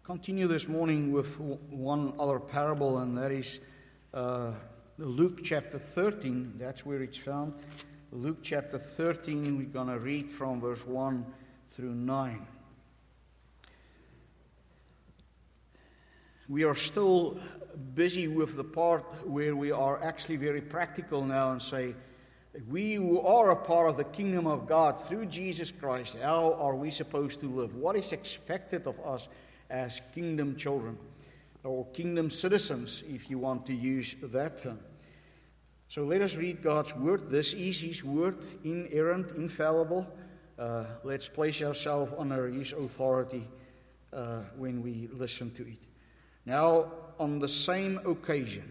continue this morning with one other parable, and that is Luke chapter 13. That's where it's found. Luke chapter 13, we're going to read from verse 1 through 9. We are still busy with the part where we are actually very practical now and say, we who are a part of the kingdom of God through Jesus Christ, how are we supposed to live? What is expected of us as kingdom children, or kingdom citizens, if you want to use that term? So let us read God's word. This is His word, inerrant, infallible. Let's place ourselves under His authority when we listen to it. Now, on the same occasion,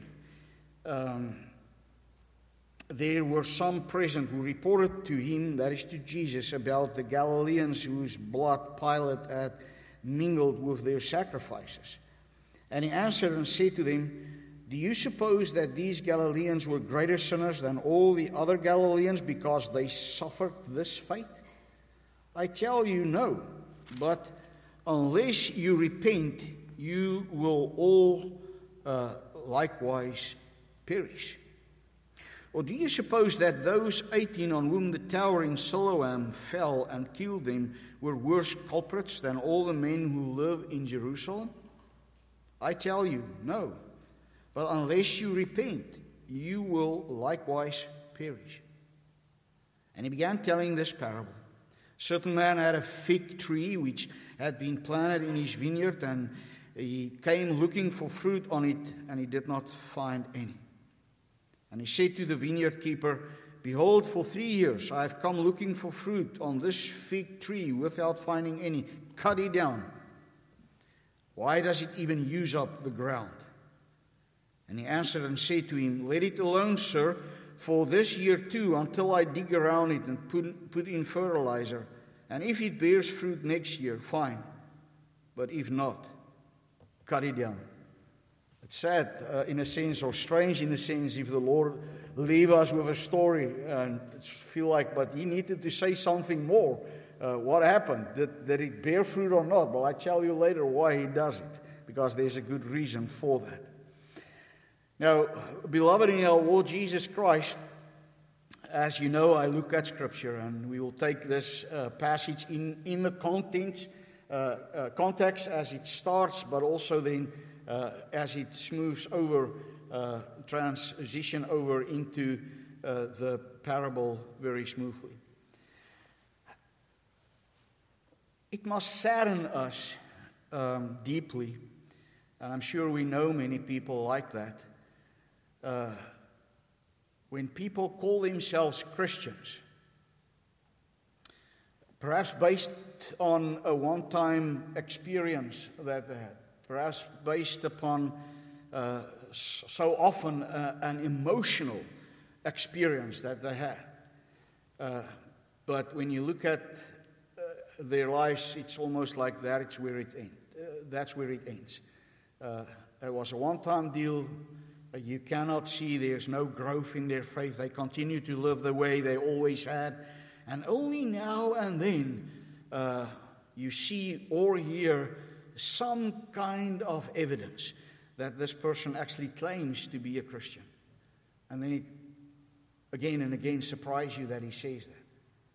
there were some present who reported to him, that is to Jesus, about the Galileans whose blood Pilate had mingled with their sacrifices. And he answered and said to them, "Do you suppose that these Galileans were greater sinners than all the other Galileans because they suffered this fate? I tell you, no. But unless you repent, you will all likewise perish. Or do you suppose that those 18 on whom the tower in Siloam fell and killed them were worse culprits than all the men who live in Jerusalem? I tell you, no. But unless you repent, you will likewise perish." And he began telling this parable. A certain man had a fig tree which had been planted in his vineyard, and he came looking for fruit on it, and he did not find any. And he said to the vineyard keeper, "Behold, for 3 years I have come looking for fruit on this fig tree without finding any. Cut it down. Why does it even use up the ground?" And he answered and said to him, "Let it alone, sir, for this year too, until I dig around it and put in fertilizer. And if it bears fruit next year, fine. But if not, cut it down." It's sad in a sense, or strange in a sense, if the Lord leave us with a story and feel like, but He needed to say something more. What happened? Did it bear fruit or not? Well, I tell you later why He does it, because there's a good reason for that. Now, beloved in our Lord Jesus Christ, as you know, I look at Scripture, and we will take this passage in the context as it starts, but also then as it smooths over, transition over into the parable very smoothly. It must sadden us deeply, and I'm sure we know many people like that, when people call themselves Christians, perhaps based on a one-time experience that they had, perhaps based upon so often an emotional experience that they had. But when you look at their lives, it's almost like that's where it ends. That's where it ends. It was a one-time deal. You cannot see, there's no growth in their faith. They continue to live the way they always had. And only now and then you see or hear some kind of evidence that this person actually claims to be a Christian. And then it again and again surprises you that he says that.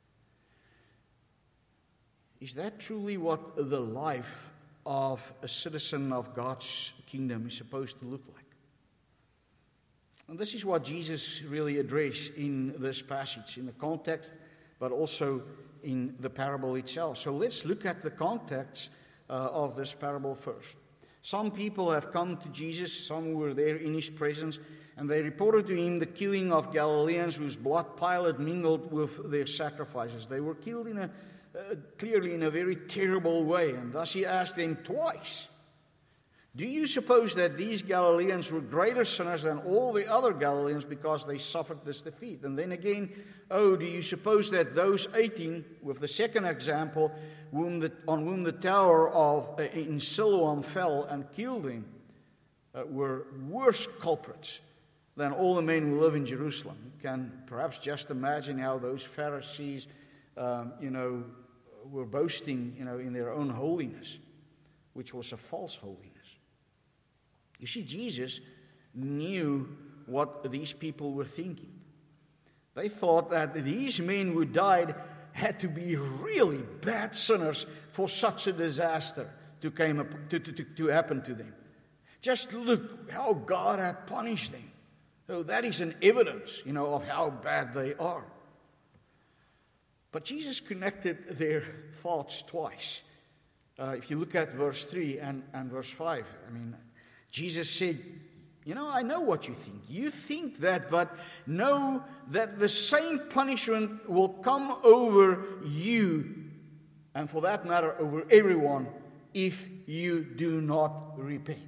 Is that truly what the life of a citizen of God's kingdom is supposed to look like? And this is what Jesus really addressed in this passage, in the context, but also in the parable itself. So let's look at the context of this parable first. Some people have come to Jesus, some were there in His presence, and they reported to Him the killing of Galileans whose blood Pilate mingled with their sacrifices. They were killed clearly in a very terrible way, and thus He asked them twice, "Do you suppose that these Galileans were greater sinners than all the other Galileans because they suffered this defeat?" And then again, "Oh, do you suppose that those 18," with the second example, on whom the tower in Siloam fell and killed them, were worse culprits than all the men who live in Jerusalem? You can perhaps just imagine how those Pharisees, were boasting, in their own holiness. which was a false holiness. You see, Jesus knew what these people were thinking. They thought that these men who died had to be really bad sinners for such a disaster to happen to them. Just look how God had punished them. So that is an evidence, of how bad they are. But Jesus connected their thoughts twice. If you look at verse 3 and verse 5, Jesus said, I know what you think. You think that, but know that the same punishment will come over you, and for that matter, over everyone, if you do not repent.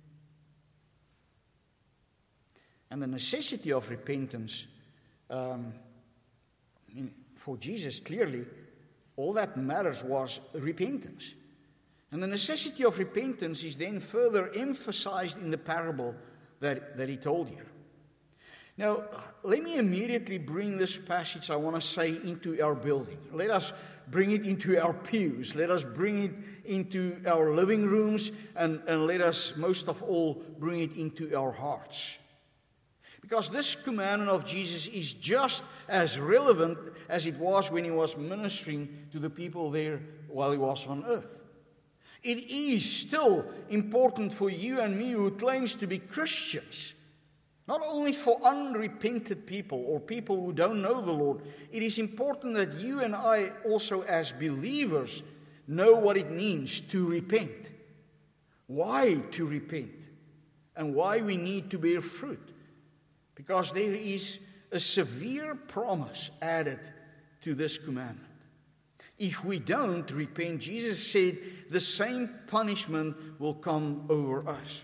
And the necessity of repentance, for Jesus, clearly, all that matters was repentance. And the necessity of repentance is then further emphasized in the parable that he told here. Now, let me immediately bring this passage, I want to say, into our building. Let us bring it into our pews. Let us bring it into our living rooms. And let us, most of all, bring it into our hearts. Because this commandment of Jesus is just as relevant as it was when he was ministering to the people there while he was on earth. It is still important for you and me who claims to be Christians, not only for unrepented people or people who don't know the Lord. It is important that you and I also as believers know what it means to repent, why to repent, and why we need to bear fruit. Because there is a severe promise added to this commandment. If we don't repent, Jesus said the same punishment will come over us.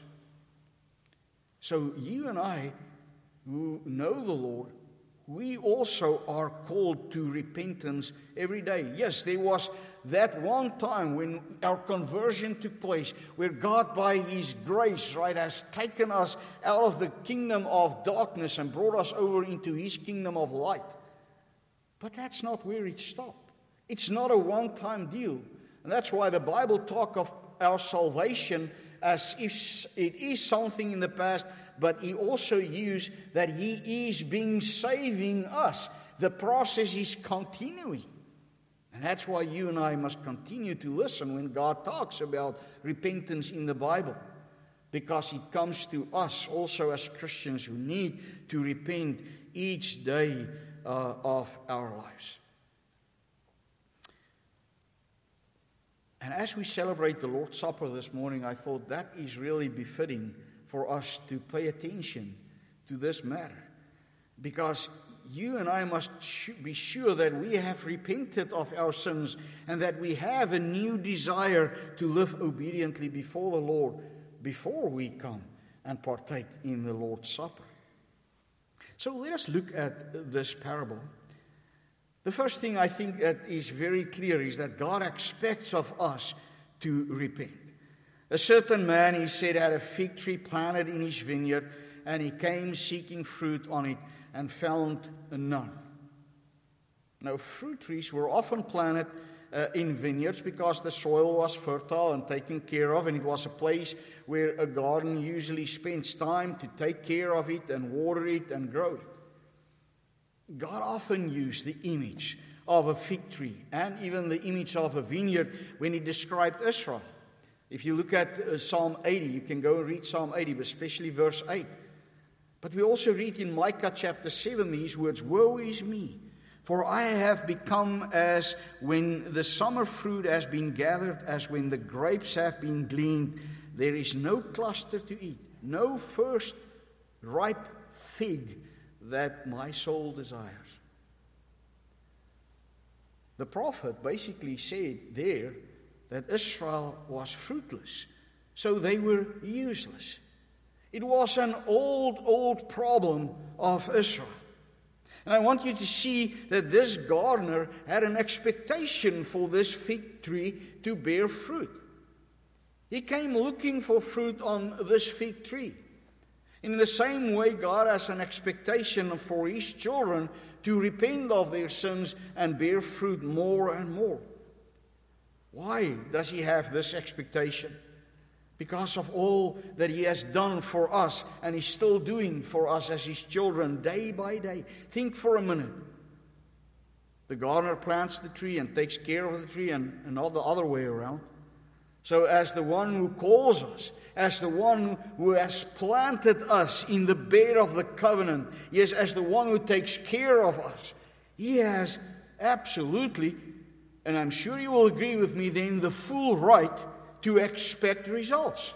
So you and I, who know the Lord, we also are called to repentance every day. Yes, there was that one time when our conversion took place, where God, by His grace, has taken us out of the kingdom of darkness and brought us over into His kingdom of light. But that's not where it stopped. It's not a one-time deal. And that's why the Bible talks of our salvation as if it is something in the past, but He also used that He is saving us. The process is continuing. And that's why you and I must continue to listen when God talks about repentance in the Bible. Because it comes to us also as Christians who need to repent each day of our lives. And as we celebrate the Lord's Supper this morning, I thought that is really befitting for us to pay attention to this matter. Because you and I must be sure that we have repented of our sins and that we have a new desire to live obediently before the Lord before we come and partake in the Lord's Supper. So let us look at this parable. The first thing I think that is very clear is that God expects of us to repent. A certain man, he said, had a fig tree planted in his vineyard, and he came seeking fruit on it and found none. Now, fruit trees were often planted in vineyards because the soil was fertile and taken care of, and it was a place where a garden usually spends time to take care of it and water it and grow it. God often used the image of a fig tree and even the image of a vineyard when He described Israel. If you look at Psalm 80, you can go and read Psalm 80, but especially verse 8. But we also read in Micah chapter 7 these words, "Woe is me, for I have become as when the summer fruit has been gathered, as when the grapes have been gleaned. There is no cluster to eat, no first ripe fig that my soul desires." The prophet basically said there that Israel was fruitless, so they were useless. It was an old problem of Israel. And I want you to see that this gardener had an expectation for this fig tree to bear fruit. He came looking for fruit on this fig tree. In the same way, God has an expectation for His children to repent of their sins and bear fruit more and more. Why does He have this expectation? because of all that He has done for us and is still doing for us as His children day by day. Think for a minute. The gardener plants the tree and takes care of the tree, and not the other way around. So as the one who calls us, as the one who has planted us in the bed of the covenant, yes, as the one who takes care of us, He has absolutely, and I'm sure you will agree with me then, the full right to expect results.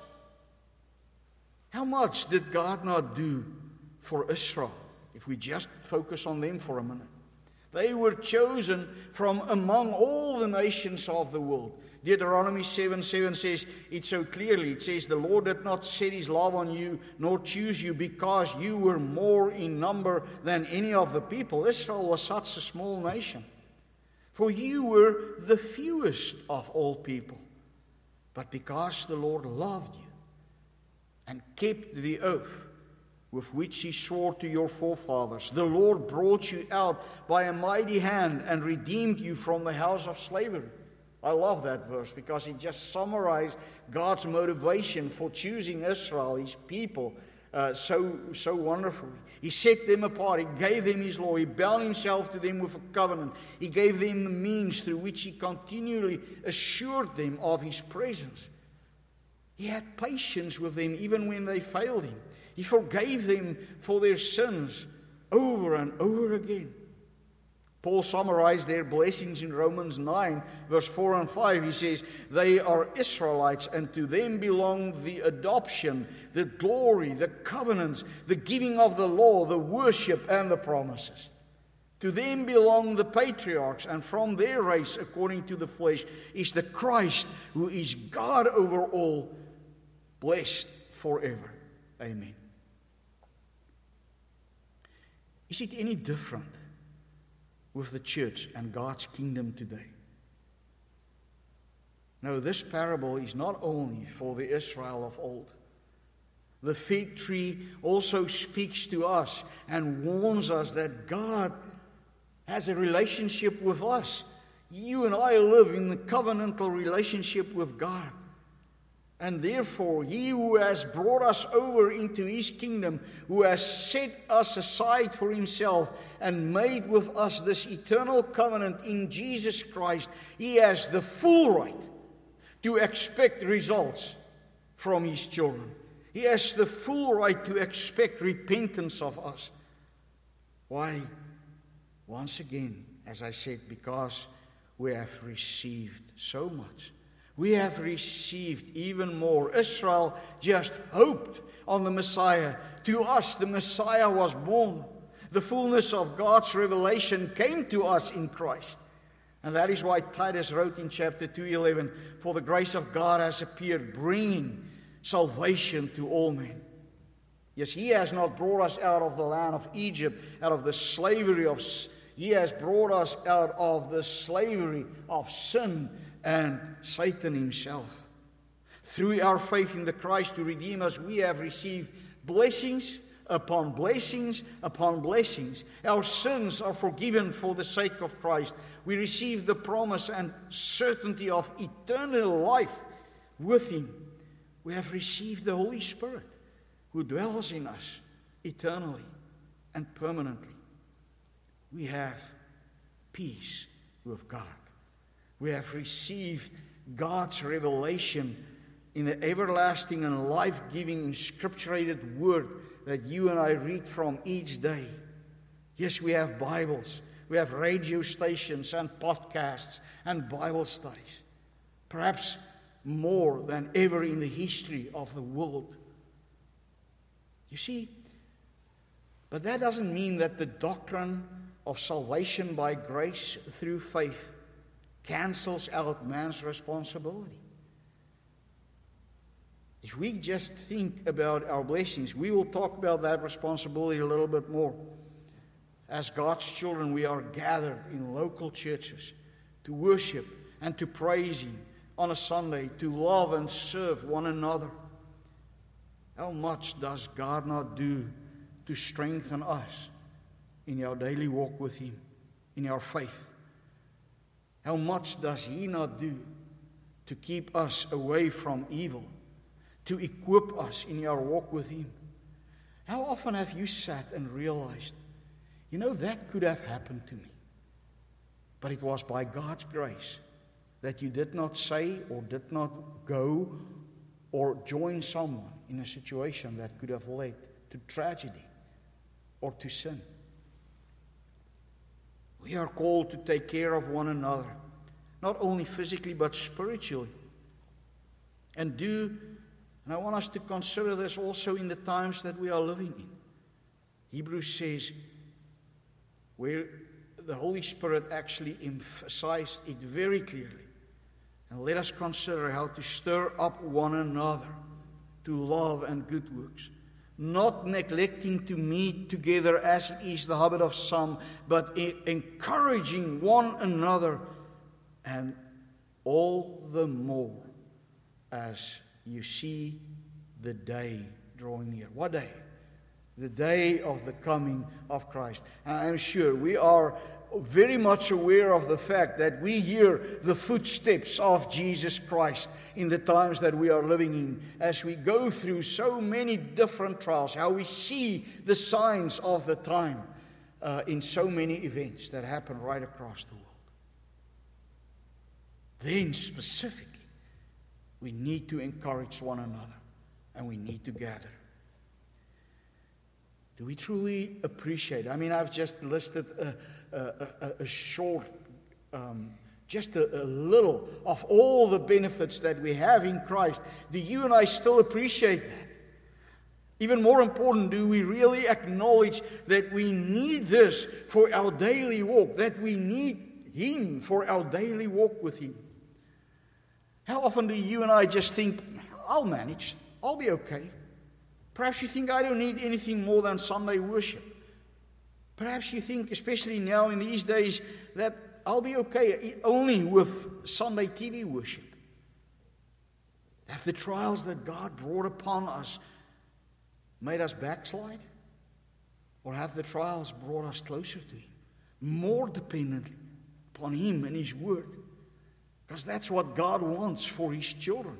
How much did God not do for Israel? If we just focus on them for a minute. They were chosen from among all the nations of the world. Deuteronomy 7:7 says it so clearly. It says, "The Lord did not set His love on you, nor choose you, because you were more in number than any of the people." Israel was such a small nation. "For you were the fewest of all people. But because the Lord loved you and kept the oath with which He swore to your forefathers, the Lord brought you out by a mighty hand and redeemed you from the house of slavery." I love that verse because it just summarizes God's motivation for choosing Israel, His people, so wonderfully. He set them apart. He gave them His law. He bound Himself to them with a covenant. He gave them the means through which He continually assured them of His presence. He had patience with them even when they failed Him. He forgave them for their sins over and over again. Paul summarized their blessings in Romans 9, verse 4 and 5. He says, "They are Israelites, and to them belong the adoption, the glory, the covenants, the giving of the law, the worship, and the promises. To them belong the patriarchs, and from their race, according to the flesh, is the Christ, who is God over all, blessed forever. Amen." Is it any different with the church and God's kingdom today? No, this parable is not only for the Israel of old. The fig tree also speaks to us and warns us that God has a relationship with us. You and I live in the covenantal relationship with God. And therefore, He who has brought us over into His kingdom, who has set us aside for Himself and made with us this eternal covenant in Jesus Christ, He has the full right to expect results from His children. He has the full right to expect repentance of us. Why? Once again, as I said, because we have received so much. We have received even more. Israel just hoped on the Messiah. To us, the Messiah was born. The fullness of God's revelation came to us in Christ. And that is why Titus wrote in chapter 2:11, "For the grace of God has appeared, bringing salvation to all men." Yes, He has not brought us out of the land of Egypt, out of the slavery of sin. He has brought us out of the slavery of sin and Satan himself. Through our faith in the Christ to redeem us, we have received blessings upon blessings upon blessings. Our sins are forgiven for the sake of Christ. We receive the promise and certainty of eternal life with Him. We have received the Holy Spirit who dwells in us eternally and permanently. We have peace with God. We have received God's revelation in the everlasting and life-giving inscripturated word that you and I read from each day. Yes, we have Bibles. We have radio stations and podcasts and Bible studies. Perhaps more than ever in the history of the world. You see, but that doesn't mean that the doctrine of salvation by grace through faith cancels out man's responsibility. If we just think about our blessings, we will talk about that responsibility a little bit more. As God's children, we are gathered in local churches to worship and to praise Him on a Sunday, to love and serve one another. How much does God not do to strengthen us in our daily walk with Him, in our faith? How much does He not do to keep us away from evil, to equip us in our walk with Him. How often have you sat and realized, that could have happened to me, but it was by God's grace that you did not say or did not go or join someone in a situation that could have led to tragedy or to sin. We are called to take care of one another, not only physically but spiritually. And I want us to consider this also in the times that we are living in. Hebrews says, where the Holy Spirit actually emphasized it very clearly. And let us consider how to stir up one another to love and good works, not neglecting to meet together as it is the habit of some, but encouraging one another, and all the more as you see the day drawing near. What day? The day of the coming of Christ. And I'm sure we are very much aware of the fact that we hear the footsteps of Jesus Christ in the times that we are living in, as we go through so many different trials, how we see the signs of the time in so many events that happen right across the world. Then specifically, we need to encourage one another, and we need to gather. Do we truly appreciate? I've just listed a short, just a little of all the benefits that we have in Christ. Do you and I still appreciate that? Even more important, do we really acknowledge that we need this for our daily walk, that we need Him for our daily walk with Him? How often do you and I just think, I'll manage, I'll be okay? Perhaps you think, I don't need anything more than Sunday worship. Perhaps you think, especially now in these days, that I'll be okay only with Sunday TV worship. Have the trials that God brought upon us made us backslide? Or have the trials brought us closer to Him, more dependent upon Him and His Word? Because that's what God wants for His children.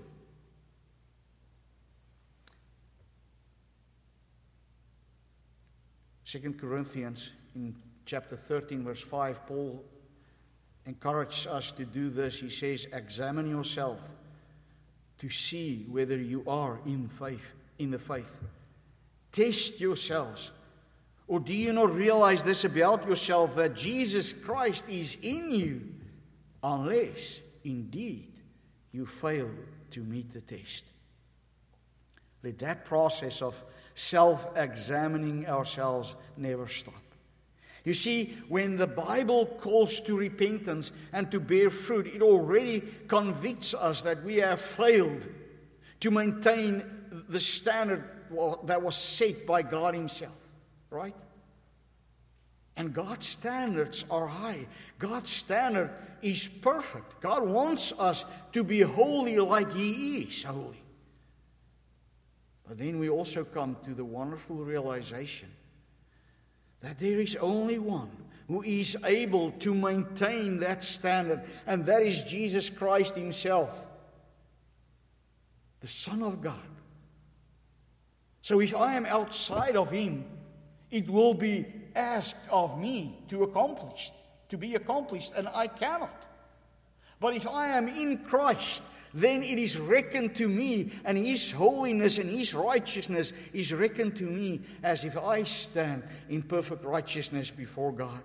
Second Corinthians in chapter 13 verse 5, Paul encourages us to do this. He says, examine yourself to see whether you are in the faith. Test yourselves. Or do you not realize this about yourself, that Jesus Christ is in you, unless indeed you fail to meet the test? Let that process of self-examining ourselves never stop. You see, when the Bible calls to repentance and to bear fruit, it already convicts us that we have failed to maintain the standard that was set by God Himself, right? And God's standards are high. God's standard is perfect. God wants us to be holy like He is holy. But then we also come to the wonderful realization that there is only one who is able to maintain that standard, and that is Jesus Christ Himself, the Son of God. So if I am outside of Him, it will be asked of me to be accomplished, and I cannot. But if I am in Christ, then it is reckoned to me, and His holiness and His righteousness is reckoned to me as if I stand in perfect righteousness before God.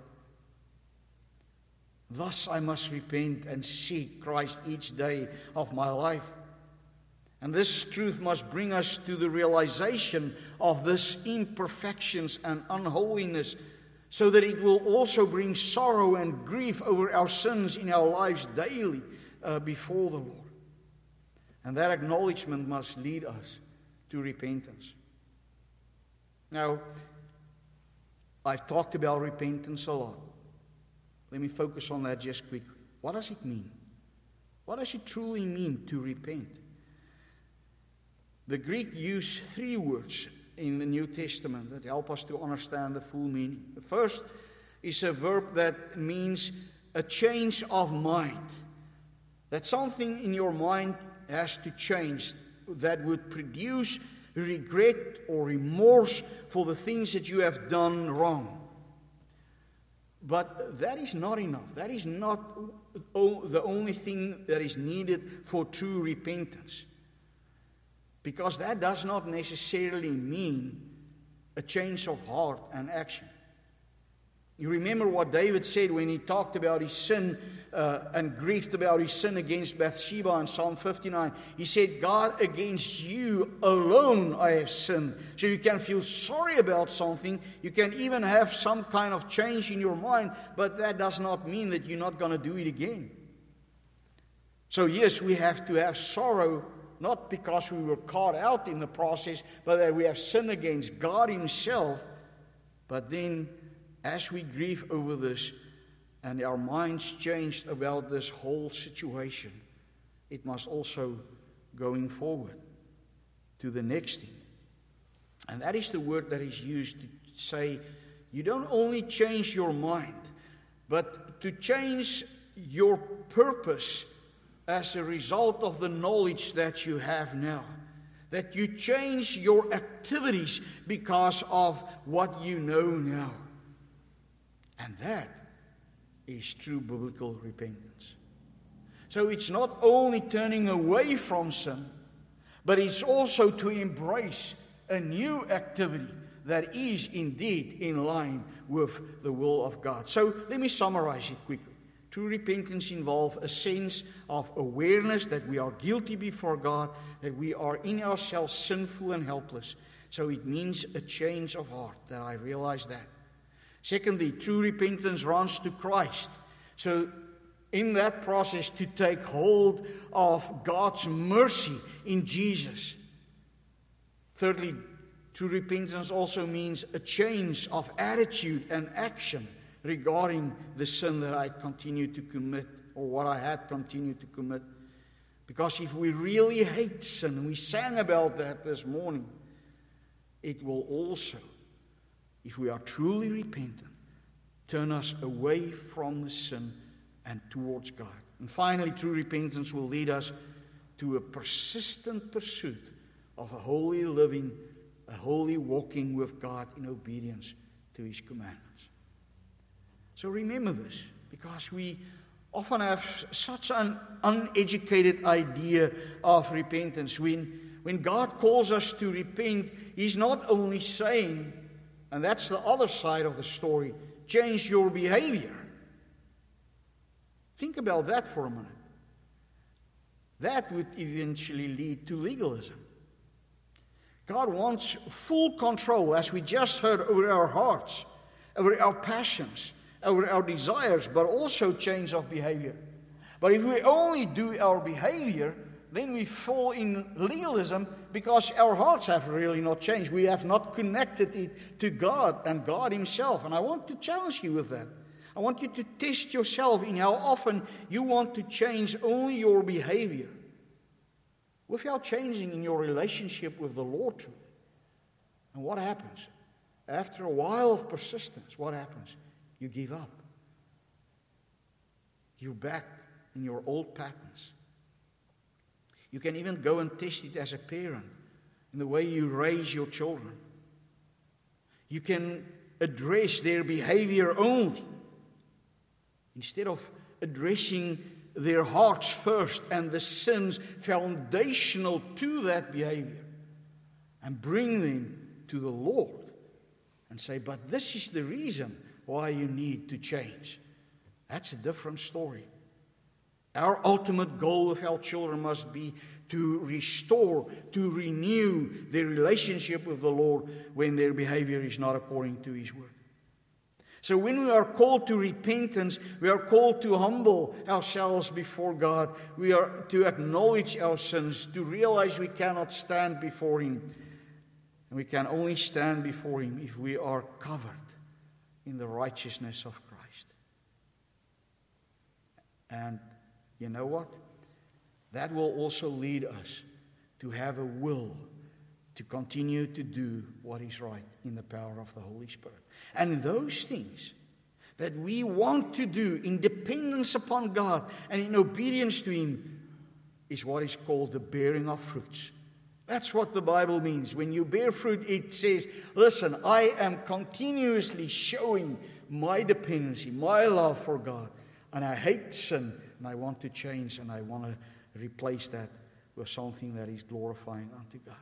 Thus I must repent and seek Christ each day of my life. And this truth must bring us to the realization of this imperfections and unholiness, so that it will also bring sorrow and grief over our sins in our lives daily before the Lord. And that acknowledgement must lead us to repentance. Now, I've talked about repentance a lot. Let me focus on that just quickly. What does it mean? What does it truly mean to repent? The Greek used 3 words in the New Testament that help us to understand the full meaning. The first is a verb that means a change of mind. That something in your mind has to change that would produce regret or remorse for the things that you have done wrong. But that is not enough. That is not the only thing that is needed for true repentance. Because that does not necessarily mean a change of heart and action. You remember what David said when he talked about his sin and grieved about his sin against Bathsheba in Psalm 59. He said, God, against you alone I have sinned. So you can feel sorry about something. You can even have some kind of change in your mind. But that does not mean that you're not going to do it again. So yes, we have to have sorrow, not because we were caught out in the process, but that we have sinned against God Himself. But then, as we grieve over this, and our minds changed about this whole situation, it must also going forward to the next thing. And that is the word that is used to say, you don't only change your mind, but to change your purpose as a result of the knowledge that you have now. That you change your activities because of what you know now. And that is true biblical repentance. So it's not only turning away from sin, but it's also to embrace a new activity that is indeed in line with the will of God. So let me summarize it quickly. True repentance involves a sense of awareness that we are guilty before God, that we are in ourselves sinful and helpless. So it means a change of heart, that I realize that. Secondly, true repentance runs to Christ. So in that process, to take hold of God's mercy in Jesus. Thirdly, true repentance also means a change of attitude and action regarding the sin that I continue to commit, or what I had continued to commit. Because if we really hate sin, and we sang about that this morning, it will also, if we are truly repentant, turn us away from the sin and towards God. And finally, true repentance will lead us to a persistent pursuit of a holy living, a holy walking with God in obedience to His commandments. So remember this, because we often have such an uneducated idea of repentance. When God calls us to repent, He's not only saying, and that's the other side of the story, change your behavior. Think about that for a minute. That would eventually lead to legalism. God wants full control, as we just heard, over our hearts, over our passions, over our desires, but also change of behavior. But if we only do our behavior, then we fall in legalism because our hearts have really not changed. We have not connected it to God and God Himself. And I want to challenge you with that. I want you to test yourself in how often you want to change only your behavior without changing in your relationship with the Lord truly. And what happens? After a while of persistence, what happens? You give up. You're back in your old patterns. You can even go and test it as a parent in the way you raise your children. You can address their behavior only instead of addressing their hearts first and the sins foundational to that behavior, and bring them to the Lord and say, but this is the reason why you need to change. That's a different story. Our ultimate goal with our children must be to restore, to renew their relationship with the Lord when their behavior is not according to His word. So when we are called to repentance, we are called to humble ourselves before God. We are to acknowledge our sins, to realize we cannot stand before Him. And we can only stand before Him if we are covered in the righteousness of Christ. And you know what? That will also lead us to have a will to continue to do what is right in the power of the Holy Spirit. And those things that we want to do in dependence upon God and in obedience to Him is what is called the bearing of fruits That's what the Bible means. When you bear fruit, it says, listen, I am continuously showing my dependency, my love for God. And I hate sin, and I want to change, and I want to replace that with something that is glorifying unto God.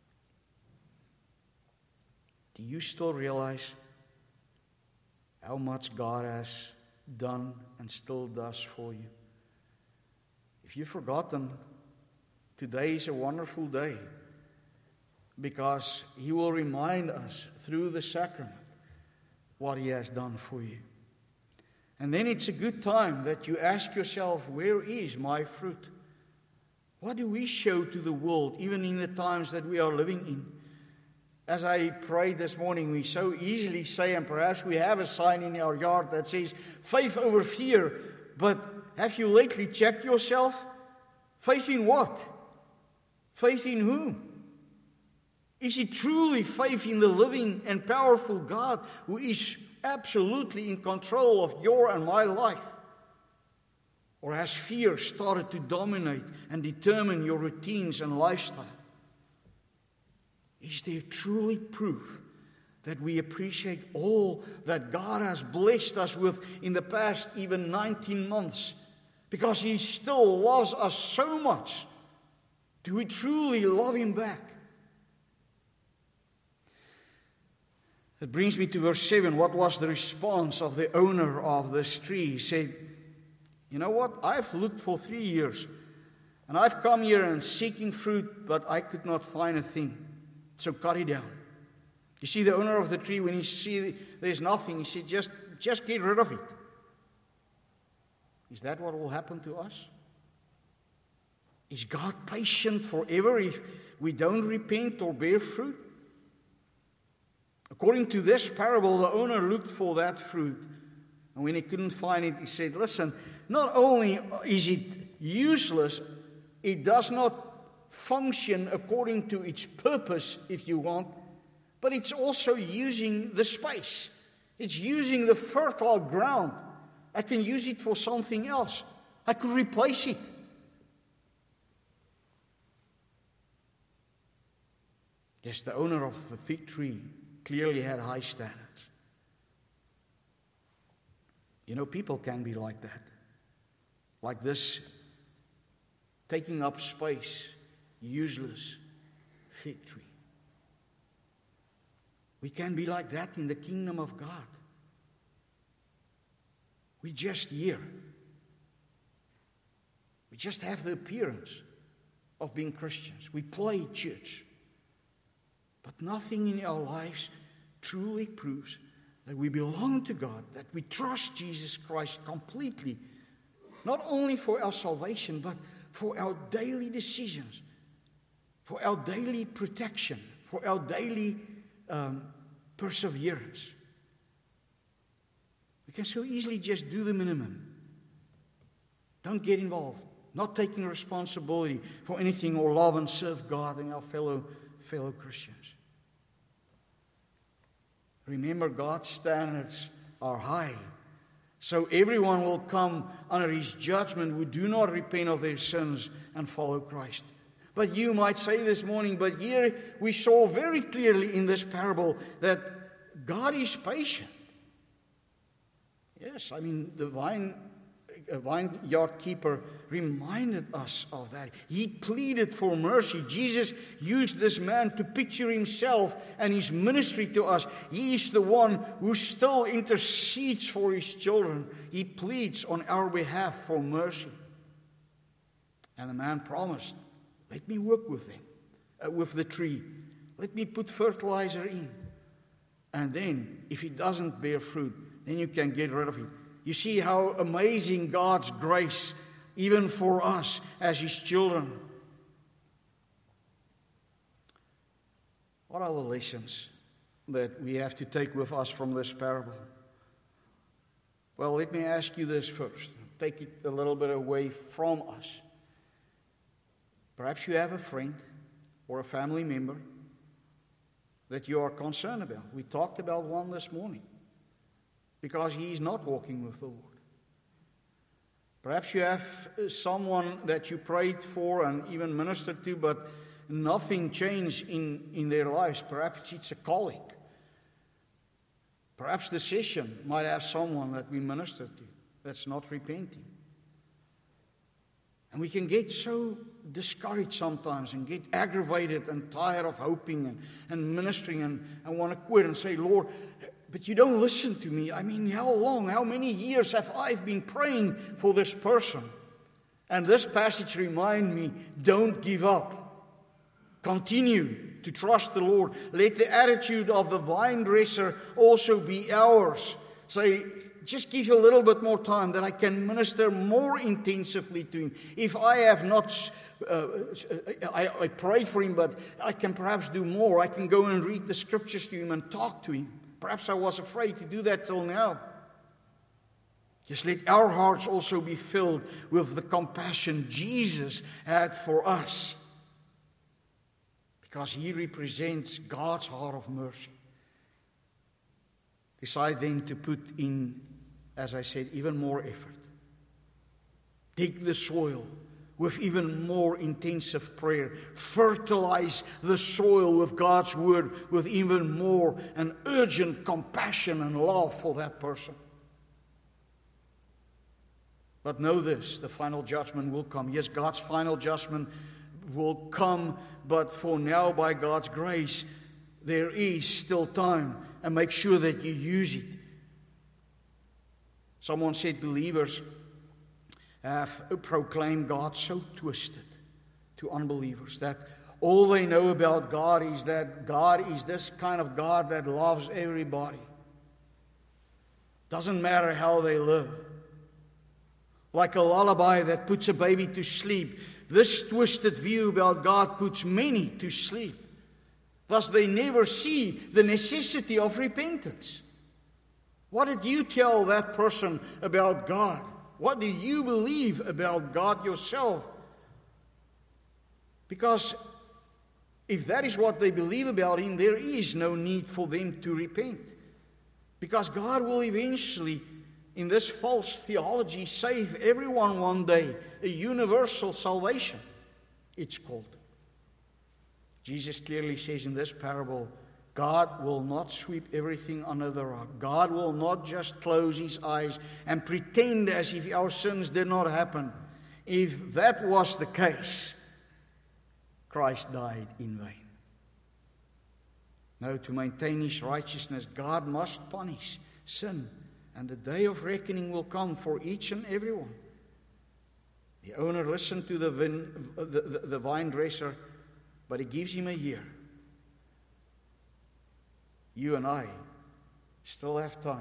Do you still realize how much God has done and still does for you? If you've forgotten, today is a wonderful day, because He will remind us through the sacrament what He has done for you. And then it's a good time that you ask yourself, where is my fruit? What do we show to the world, even in the times that we are living in? As I prayed this morning, we so easily say, and perhaps we have a sign in our yard that says, faith over fear. But have you lately checked yourself? Faith in what? Faith in whom? Is it truly faith in the living and powerful God who is absolutely in control of your and my life? Or has fear started to dominate and determine your routines and lifestyle? Is there truly proof that we appreciate all that God has blessed us with in the past even 19 months? Because He still loves us so much. Do we truly love Him back? That brings me to verse 7. What was the response of the owner of this tree? He said, you know what? I've looked for 3 years, and I've come here and seeking fruit, but I could not find a thing. So cut it down. You see, the owner of the tree, when he see there's nothing, he said, just get rid of it. Is that what will happen to us? Is God patient forever if we don't repent or bear fruit? According to this parable, the owner looked for that fruit. And when he couldn't find it, he said, listen, not only is it useless, it does not function according to its purpose, if you want, but it's also using the space. It's using the fertile ground. I can use it for something else. I could replace it. Yes, the owner of the fig tree clearly had high standards. You know, people can be like that. Like this, taking up space, useless fig tree. We can be like that in the kingdom of God. We just here. We just have the appearance of being Christians. We play church. But nothing in our lives truly proves that we belong to God, that we trust Jesus Christ completely, not only for our salvation, but for our daily decisions, for our daily protection, for our daily perseverance. We can so easily just do the minimum. Don't get involved, not taking responsibility for anything or love and serve God and our fellow Christians. Remember, God's standards are high. So everyone will come under His judgment who do not repent of their sins and follow Christ. But you might say this morning, but here we saw very clearly in this parable that God is patient. Yes, I mean, the vineyard keeper reminded us of that. He pleaded for mercy. Jesus used this man to picture Himself and His ministry to us. He is the one who still intercedes for His children. He pleads on our behalf for mercy. And the man promised, let me work with them, with the tree. Let me put fertilizer in. And then, if it doesn't bear fruit, then you can get rid of it. You see how amazing God's grace, even for us as His children. What are the lessons that we have to take with us from this parable? Well, let me ask you this first. Take it a little bit away from us. Perhaps you have a friend or a family member that you are concerned about. We talked about one this morning, because he is not walking with the Lord. Perhaps you have someone that you prayed for and even ministered to, but nothing changed in their lives. Perhaps it's a colic. Perhaps the session might have someone that we minister to that's not repenting. And we can get so discouraged sometimes and get aggravated and tired of hoping and ministering and want to quit and say, Lord, but you don't listen to me. I mean, how long, how many years have I been praying for this person? And this passage reminds me, don't give up. Continue to trust the Lord. Let the attitude of the vine dresser also be ours. Say, just give you a little bit more time that I can minister more intensively to him. If I have not, I prayed for him, but I can perhaps do more. I can go and read the scriptures to him and talk to him. Perhaps I was afraid to do that till now. Just let our hearts also be filled with the compassion Jesus had for us. Because he represents God's heart of mercy. Decide then to put in, as I said, even more effort. Dig the soil with even more intensive prayer. Fertilize the soil with God's word with even more and urgent compassion and love for that person. But know this, the final judgment will come. Yes, God's final judgment will come, but for now, by God's grace, there is still time, and make sure that you use it. Someone said believers have proclaimed God so twisted to unbelievers that all they know about God is that God is this kind of God that loves everybody. Doesn't matter how they live. Like a lullaby that puts a baby to sleep, this twisted view about God puts many to sleep. Thus they never see the necessity of repentance. What did you tell that person about God? What do you believe about God yourself? Because if that is what they believe about Him, there is no need for them to repent. Because God will eventually, in this false theology, save everyone one day. A universal salvation, it's called. Jesus clearly says in this parable, God will not sweep everything under the rug. God will not just close His eyes and pretend as if our sins did not happen. If that was the case, Christ died in vain. No, to maintain His righteousness, God must punish sin. And the day of reckoning will come for each and every one. The owner listened to the vine dresser, but he gives him a year. You and I still have time.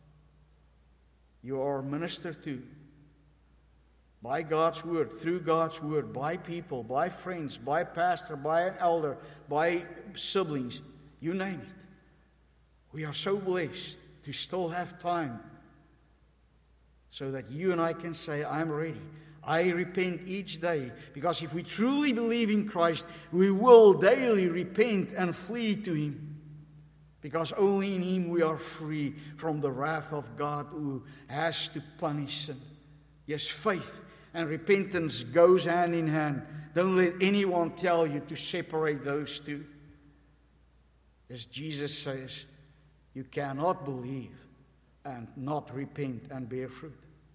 You are ministered to by God's word, through God's word, by people, by friends, by pastor, by an elder, by siblings, you name it. We are so blessed to still have time so that you and I can say, I'm ready. I repent each day. Because if we truly believe in Christ, we will daily repent and flee to Him. Because only in Him we are free from the wrath of God who has to punish sin. Yes, faith and repentance goes hand in hand. Don't let anyone tell you to separate those two. As Jesus says, you cannot believe and not repent and bear fruit.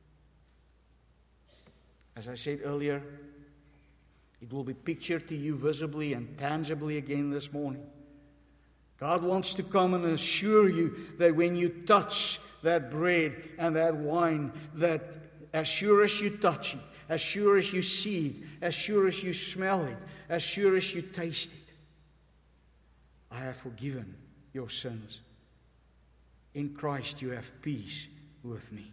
As I said earlier, it will be pictured to you visibly and tangibly again this morning. God wants to come and assure you that when you touch that bread and that wine, that as sure as you touch it, as sure as you see it, as sure as you smell it, as sure as you taste it, I have forgiven your sins. In Christ you have peace with me.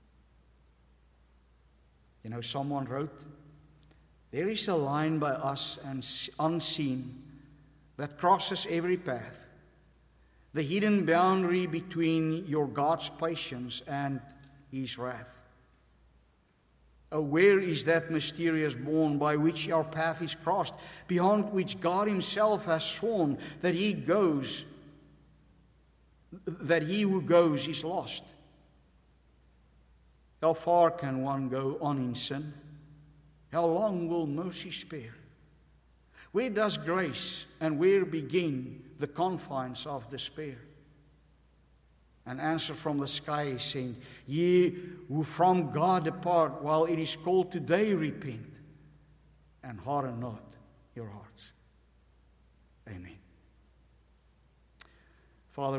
You know, someone wrote, there is a line by us and unseen that crosses every path, the hidden boundary between your God's patience and His wrath. Oh, where is that mysterious bourne by which our path is crossed, beyond which God Himself has sworn that He who goes is lost? How far can one go on in sin? How long will mercy spare? Where does grace and where begin the confines of despair? An answer from the sky is sent. Ye who from God depart, while it is called today, repent, and harden not your hearts. Amen.